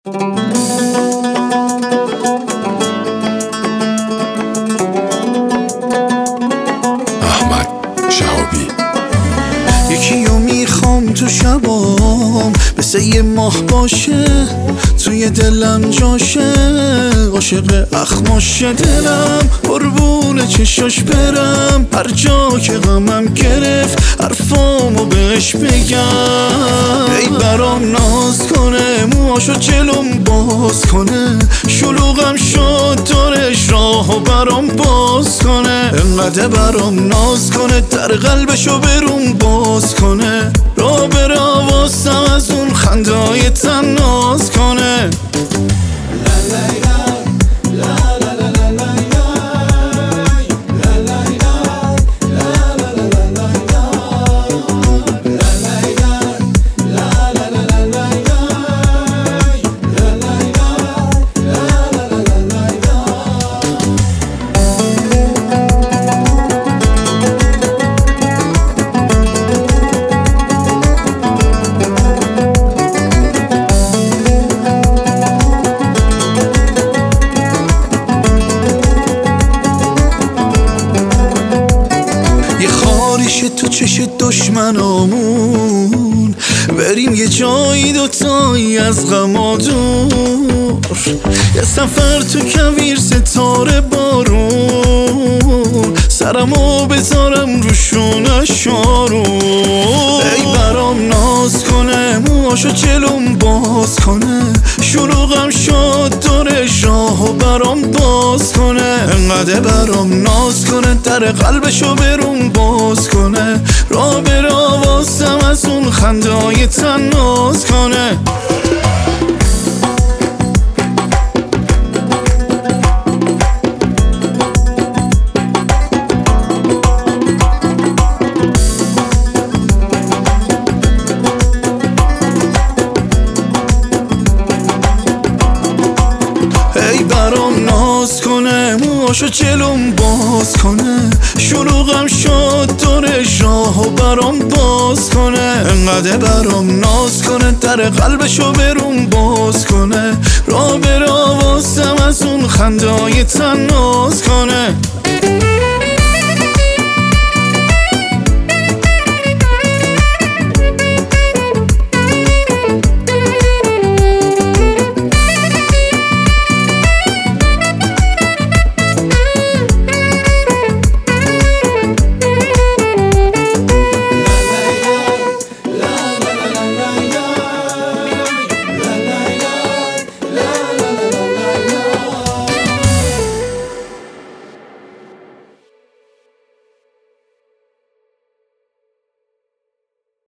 احمد شهابی. یکیو میخوام تو شبام مثل یه ماه باشه، توی دلم جاشه، عاشق اخماشه دلم، قربون چشاش برم، هر جا که غمم گرفت حرفامو بهش بگم. ای برام ناز کنه، موهاشو جلوم باز کنه، شلوغم شد دارش راهو برام باز کنه، انقدر برام ناز کنه، در قلبشو بروم باز کنه، را بره آوازم از اون خندای تن ناز کنه. تو چش دشمنامون بریم یه جایی دوتایی از غما دور، یه سفر تو کویر ستاره بارون، سرمو بذارم رو شونش آروم. ای برام ناز کنه، موهاشو جلوم باز کنه، شلوغم شد دورش راهو برام باز کنه، انقدر برام ناز کنه، در قلبشو بروم باز کنه، را بره آوازم از اون خندای تن ناز کنه. ای برام ناز کنه، موهاشو جلوم باز کنه، شلوغم شد دورش راهو برام باز کنه، انقدر برام ناز کنه، در قلبشو بروم باز کنه، را بره آوازم از اون خندای تن ناز کنه.